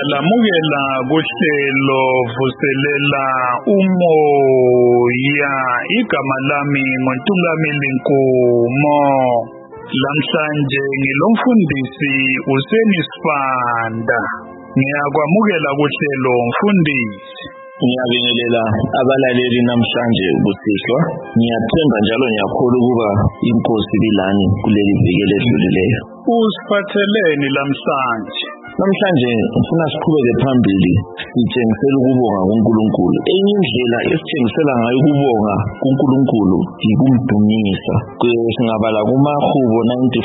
Siyalamukela kuhlelo vuselela umoya. Igama lami nguNtungameli Nkomo. Lamhlanje ngilomfundisi uSenisfanda. Ngiyakwamukela kuhlelo mfundisi. Ngiyabingelela abalaleli namhlanje ubusihlwa. Ngiyathemba njalo ngiyakholwa ukuba inkosi bilani kuleli viki ledlulileyo. Usiphatheleni lamhlanje? Namhlanje ngifuna siqhubeke phambili sitshengisela ukubonga kuNkulunkulu. Enye indlela esitshengisela ngayo ukubonga kuNkulunkulu yikumdumisa. Singabala kuMahubo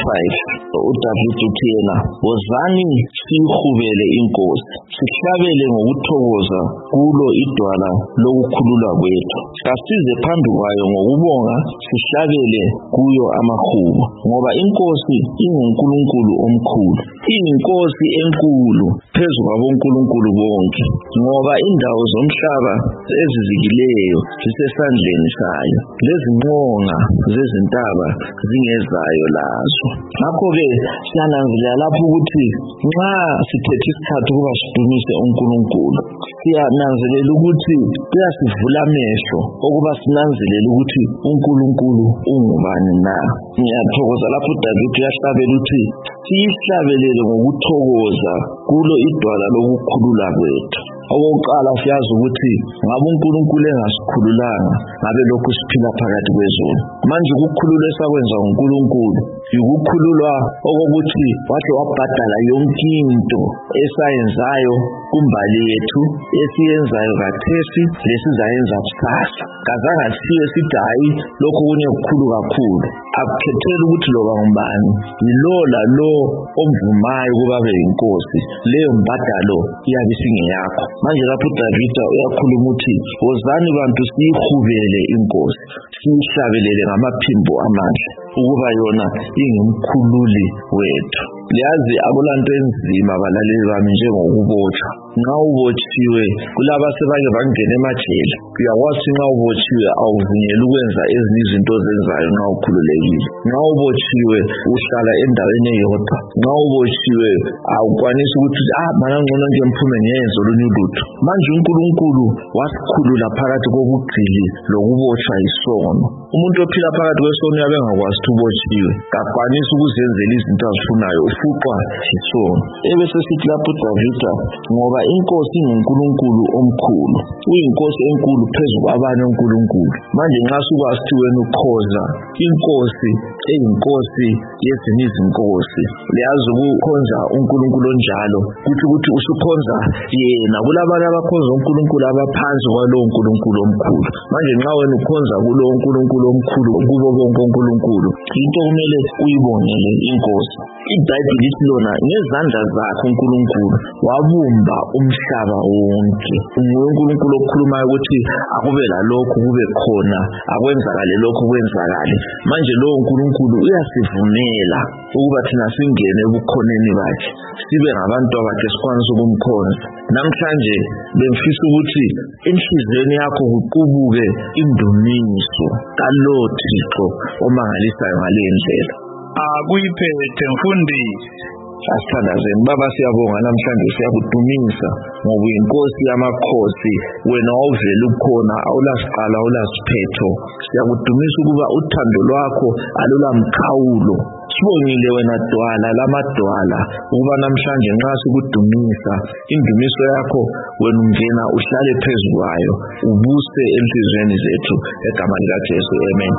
95 uDavid uthi yena, wozani siyihubele inkosi, sihlabele ngokuthokoza kulo idwala lokukhululwa kwethu. Kasize phambi kwayo ngokubonga, sihlabele kuyo amahubo, ngoba inkosi inguNkulunkulu omkhulu, iyinkosi enkulu phezu kwabonkulunkulu bonke, ngoba indawo zomhlaba ezizikileyo zisesandleni sayo, lezinqonga zezintaba zingezayo lazo. Ngakho-ke siyananzelela lapho ukuthi nxa sithethe isikhathi ukuba sidumise uNkulunkulu, siyananzelela ukuthi kuyasivula amehlo okuba sinanzelele ukuthi uNkulunkulu ungubani na. Ngiyathokoza lapho uDavid uyahlabela ukuthi siyihlabelele ngokuthokoza kulo idwala lokukhulula kwethu. Okokuqala siyazi ukuthi ngabe uNkulunkulu engasikhululanga ngabe lokhu siphila phakathi kwezulu. Manje ukukhulula esakwenza uNkulunkulu yikukhululwa okokuthi wahle wabhadala yonke into esayenzayo kumbali yethu, esiyenzayo kathesi lesizayenza kusasa. Kazange siye sithi hayi lokhu kunye kukhulu kakhulu. Akukhetheli ukuthi loba ngubani, yilo lalo omvumayo ukuba abe yinkosi, leyo mbadalo iyabe isingeyakho. Manje lapho uDavid uyakhuluma uthi, wozani bantu siyihubele inkosi, siyihlabelele ngamaphimbo amahle, ukuba yona ingumkhululi wethu. Liyazi akulanto enzima balaleli bami njengokubotshwa. Nxa ubotshiwe kulaba sebake bangena emajele, uyakwazi nxa ubotshiwe awuvunyelwa ukwenza ezinye izinto ozenzayo nxa ukhululekile. Nxa ubotshiwe uhlala endaweni eyodwa. Nxa ubotshiwe awukwanisi ukuthi mana ngcono nje mphume ngiyenze olunye ulutho. Manje uNkulunkulu wasikhulula phakathi kobugcili lokubotshwa yisono. Umuntu ophila phakathi kwesono uyabe engakwazi ukuthi ubotshiwe, kakwanisi ukuzenzela izinto azifunayo, ufuqwa yisono. Ebesesithi lapho uDavida, ngoba inkosi inguNkulunkulu omkhulu, uyinkosi enkulu phezu kwabanye onkulunkulu. Manje nxa sukwazi ukuthi wena ukhoza inkosi eyinkosi yezinye izinkosi, liyazi ukukhonza uNkulunkulu onjalo ukuthi usukhonza yena. Kulabanye abakhonza uNkulunkulu abaphansi kwalowo uNkulunkulu omkhulu. Manje nxa wena ukhonza kulo uNkulunkulu omkhulu kubo bonke uNkulunkulu, into kumele uyibongele inkosi. iBhayibheli lithi lona ngezandla zakhe uNkulunkulu wabumba umhlaba wonke. uNkulunkulu okhulumayo ukuthi akube lalokhu kube khona, akwenzakale lokhu kwenzakale. Manje lowo uNkulunkulu uyasivumela ukuba thina singene ebukhoneni bakhe, sibe ngabantu abakhe sikwanisa ukumkhonza. Namhlanje bengifisa ukuthi enhliziyweni yakho kuqubuke indumiso kalowo Thixo omangalisayo ngale ndlela. Akuyiphethe mfundisi. Asithandazeni Baba, siyabonga namhlanje, siyakudumisa ngoba uyinkosi yamakhosi, wena wawuvela ukhona, awulasiqala awulasiphetho. Siyakudumisa ukuba uthando lwakho alulamkhawulo. Sibongile wena dwala lamadwala ukuba namhlanje nxa sikudumisa, indumiso yakho wena ungena uhlale phezu kwayo, ubuse enhliziyweni zethu egama likaJesu, amen.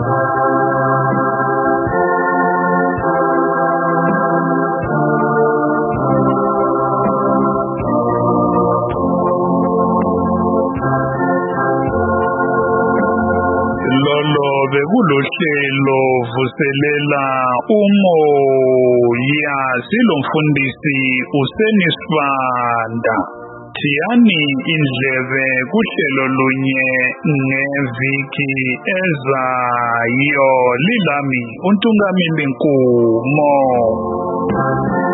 Bekulohlelo vuselela umoya, silomfundisi uSenisfanda. Thiyani indlebe kuhlelo lunye ngeviki ezayo. Lilami uNtungameli Nkomo.